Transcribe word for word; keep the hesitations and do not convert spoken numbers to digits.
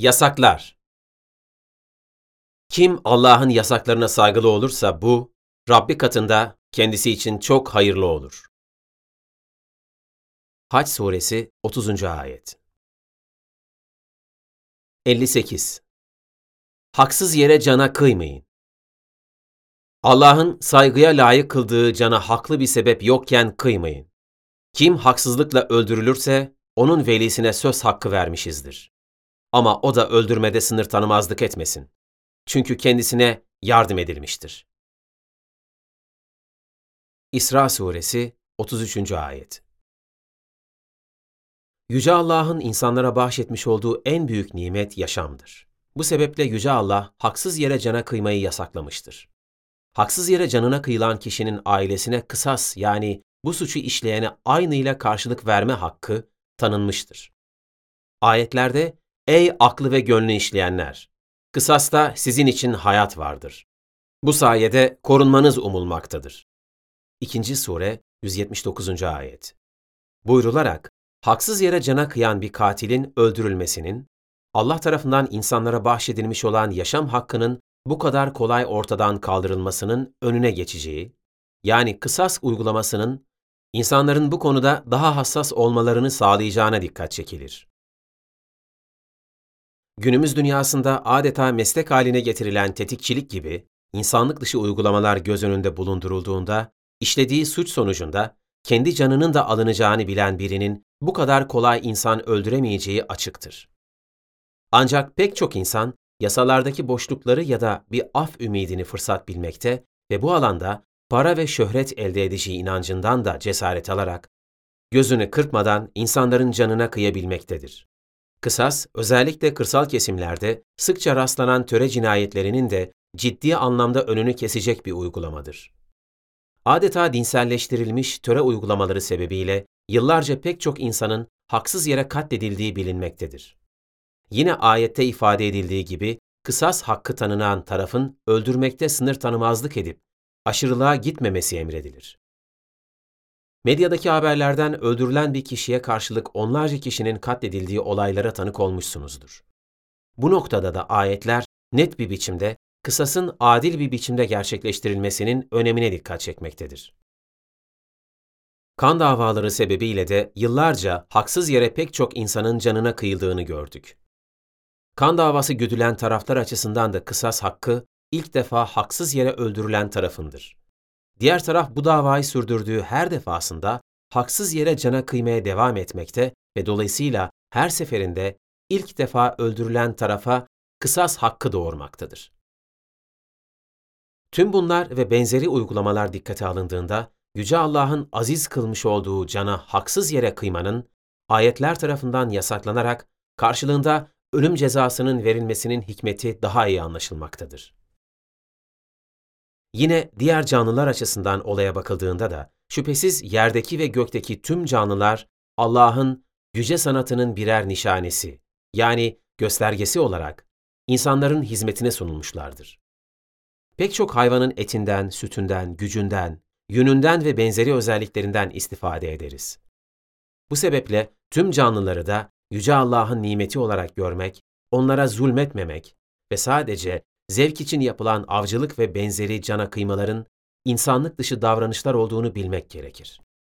Yasaklar. Kim Allah'ın yasaklarına saygılı olursa bu, Rabbi katında kendisi için çok hayırlı olur. Hac Suresi otuzuncu Ayet. elli sekiz. Haksız yere cana kıymayın. Allah'ın saygıya layık kıldığı cana haklı bir sebep yokken kıymayın. Kim haksızlıkla öldürülürse onun velisine söz hakkı vermişizdir. Ama o da öldürmede sınır tanımazlık etmesin. Çünkü kendisine yardım edilmiştir. İsra Suresi otuz üçüncü Ayet. Yüce Allah'ın insanlara bahşetmiş olduğu en büyük nimet yaşamdır. Bu sebeple Yüce Allah haksız yere cana kıymayı yasaklamıştır. Haksız yere canına kıyılan kişinin ailesine kısas yani bu suçu işleyene aynıyla karşılık verme hakkı tanınmıştır. Ayetlerde, ey aklı ve gönlü işleyenler, kısasta sizin için hayat vardır. Bu sayede korunmanız umulmaktadır. İkinci Sure yüz yetmiş dokuzuncu Ayet. Buyrularak, haksız yere cana kıyan bir katilin öldürülmesinin, Allah tarafından insanlara bahşedilmiş olan yaşam hakkının bu kadar kolay ortadan kaldırılmasının önüne geçeceği, yani kısas uygulamasının insanların bu konuda daha hassas olmalarını sağlayacağına dikkat çekilir. Günümüz dünyasında adeta meslek haline getirilen tetikçilik gibi insanlık dışı uygulamalar göz önünde bulundurulduğunda, işlediği suç sonucunda kendi canının da alınacağını bilen birinin bu kadar kolay insan öldüremeyeceği açıktır. Ancak pek çok insan yasalardaki boşlukları ya da bir af ümidini fırsat bilmekte ve bu alanda para ve şöhret elde edeceği inancından da cesaret alarak gözünü kırpmadan insanların canına kıyabilmektedir. Kısas, özellikle kırsal kesimlerde sıkça rastlanan töre cinayetlerinin de ciddi anlamda önünü kesecek bir uygulamadır. Adeta dinselleştirilmiş töre uygulamaları sebebiyle yıllarca pek çok insanın haksız yere katledildiği bilinmektedir. Yine ayette ifade edildiği gibi kısas hakkı tanınan tarafın öldürmekte sınır tanımazlık edip aşırılığa gitmemesi emredilir. Medyadaki haberlerden öldürülen bir kişiye karşılık onlarca kişinin katledildiği olaylara tanık olmuşsunuzdur. Bu noktada da ayetler net bir biçimde kısasın adil bir biçimde gerçekleştirilmesinin önemine dikkat çekmektedir. Kan davaları sebebiyle de yıllarca haksız yere pek çok insanın canına kıyıldığını gördük. Kan davası güdülen taraflar açısından da kısas hakkı ilk defa haksız yere öldürülen tarafındır. Diğer taraf bu davayı sürdürdüğü her defasında haksız yere cana kıymaya devam etmekte ve dolayısıyla her seferinde ilk defa öldürülen tarafa kısas hakkı doğurmaktadır. Tüm bunlar ve benzeri uygulamalar dikkate alındığında, Yüce Allah'ın aziz kılmış olduğu cana haksız yere kıymanın, ayetler tarafından yasaklanarak karşılığında ölüm cezasının verilmesinin hikmeti daha iyi anlaşılmaktadır. Yine diğer canlılar açısından olaya bakıldığında da, şüphesiz yerdeki ve gökteki tüm canlılar Allah'ın yüce sanatının birer nişanesi, yani göstergesi olarak insanların hizmetine sunulmuşlardır. Pek çok hayvanın etinden, sütünden, gücünden, yününden ve benzeri özelliklerinden istifade ederiz. Bu sebeple tüm canlıları da Yüce Allah'ın nimeti olarak görmek, onlara zulmetmemek ve sadece zevk için yapılan avcılık ve benzeri cana kıymaların insanlık dışı davranışlar olduğunu bilmek gerekir.